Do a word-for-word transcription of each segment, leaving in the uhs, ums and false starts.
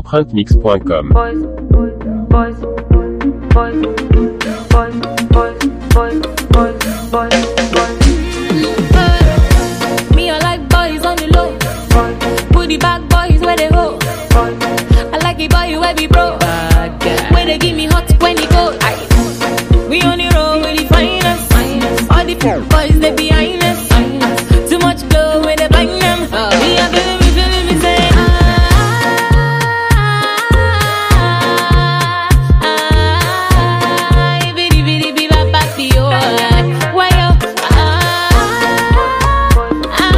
empreinte mix point com. Boys, boys, boys, boys, boys, boys, boys, boys, boys. Me, I like boys on the low. Put the back boys where they go. I like it boy where we bro. Where they give me hot when they go. We on the road with the finest. All the boys they behind us. Too much glow when they blind them. Me I feel me feeling me say ah ah bidi bidi bidi ba ba bi oh why yo ah ah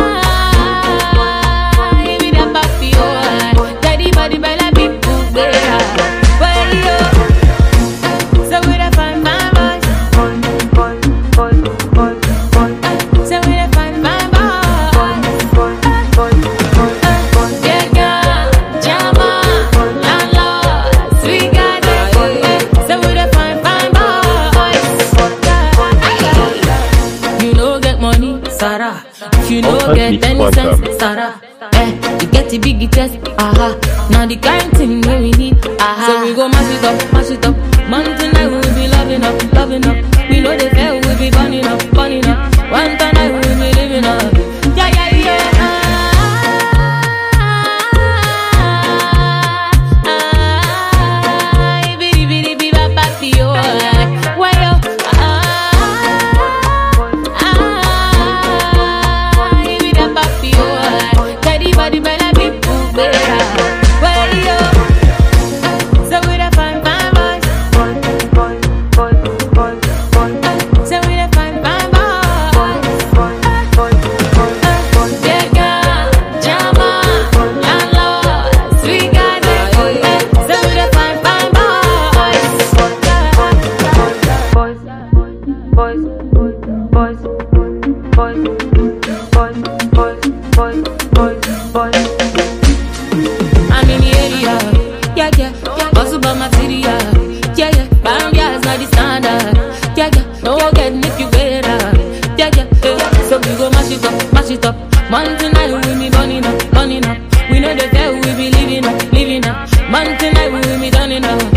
bidi ba bi oh daddy body bella people there why yo so we da find my boys Boys, boys, boys, boys, so we da find my boys boys, boys, boys, boys. yeah girl jama landlord sweet guy so we da find find boys you know get money Sarah if you know get any sense Sarah eh you get the big test aha now the kind thing when we need aha so we go mash it up mash it up man tonight we will be loving up loving up we know the fair we will be burning up burning up one tonight we will be living up yeah yeah yeah ah, ah, bidi bidi bidi ba ba bi oh why yo ah ah bidi ba ba bi oh daddy body bella people better why yo so we da find find boys Boys, boys, boys, boys, boys, so we da find find boys boys, boys, boys, boys. yeah girl jama landlord sweet guy so we da find find boys Boys, boys, boys, boys, boys, boys, boys, boys, boys, boys. I'm in the area, yeah, yeah. Also by material, yeah, yeah. Bambia is not the standard, yeah, yeah. No one can make you better, yeah, yeah. yeah. So we go mash it up, mash it up. Man tonight we will be burning up, burning up. We know the fair we will be living up, living up. Man tonight we will be turning up.